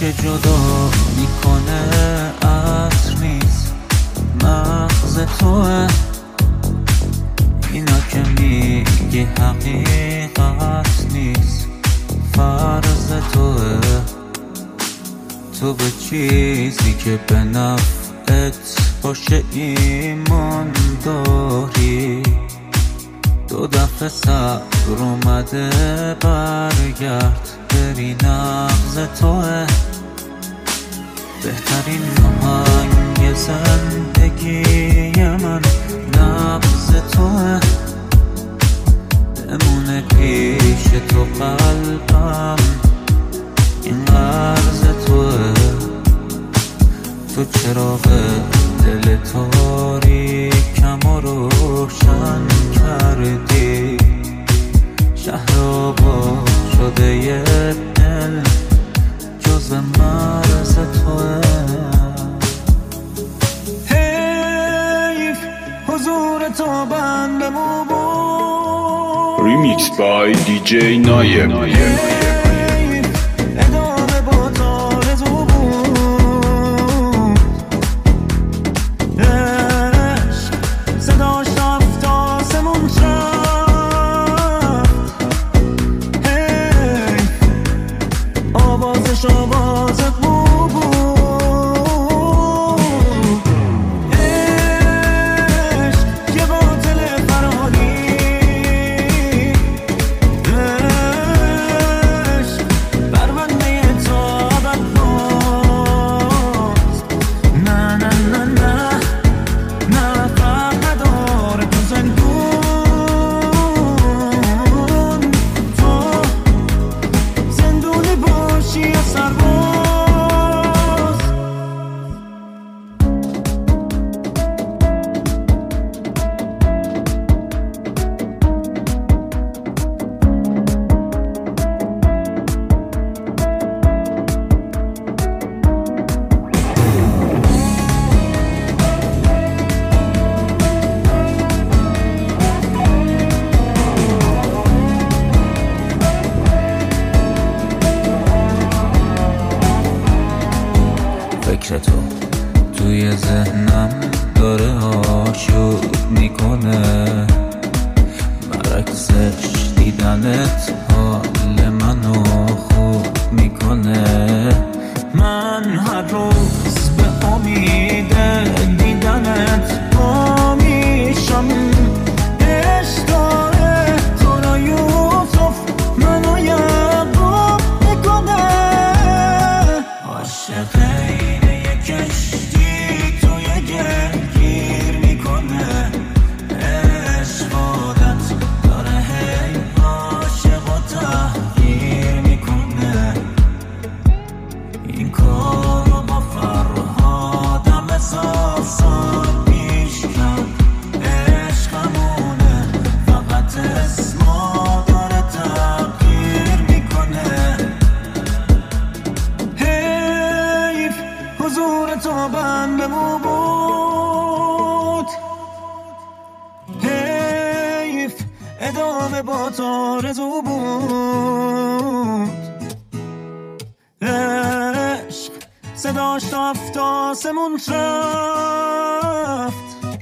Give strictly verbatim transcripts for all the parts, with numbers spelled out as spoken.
که جدا میکنه عطر نیست، مغز توه. اینا که میگی حقیقت نیست، فرض توه. تو به چیزی که به نفعت باشه ایمان داری. دو دفعه صبر اومده برگرد، بری نغز توه. بهترین آهنگ زندگی من نغز توه. بمونه پیش تو قلبم، این قرض توه. تو چراغ دل تاریکم و روشن کردی. شهر آباد شده یه دل جز مرز توه. حیف حضور تو بندمو بود. Remix by دی جی نایم. فکر تو توی ذهنم داره آشوب میکنه. برعکسش دیدنت حال منو خوب میکنه. من هر روز به امید دیدنت پا میشم. عشق داره تو را یوسف منو یعقوب میکنه. عاشق کشتی توی گلگیر میکنه. عشق عادت داره هی عاشق و تحقیر میکنه. این کارو با فرهادم احساسات پیش کرد. عشقمونه فقط اسما داره تغییر میکنه. حیف حضور تو بندمو بود. حیف ادامه با تو آرزو بود. عشق صداش رفت آسمون رفت.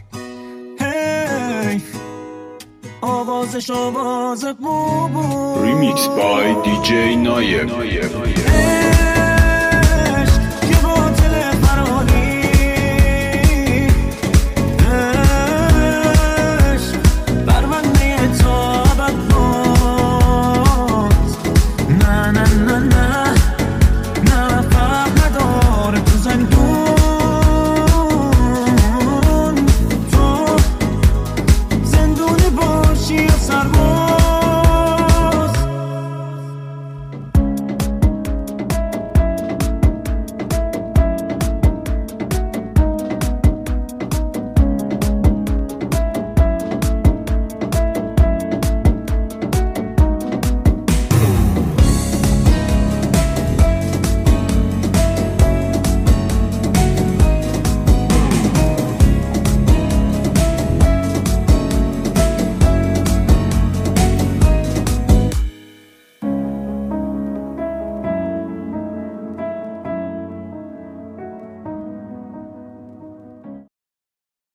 حیف آوازش آواز بود. Remix by دی جی نایم.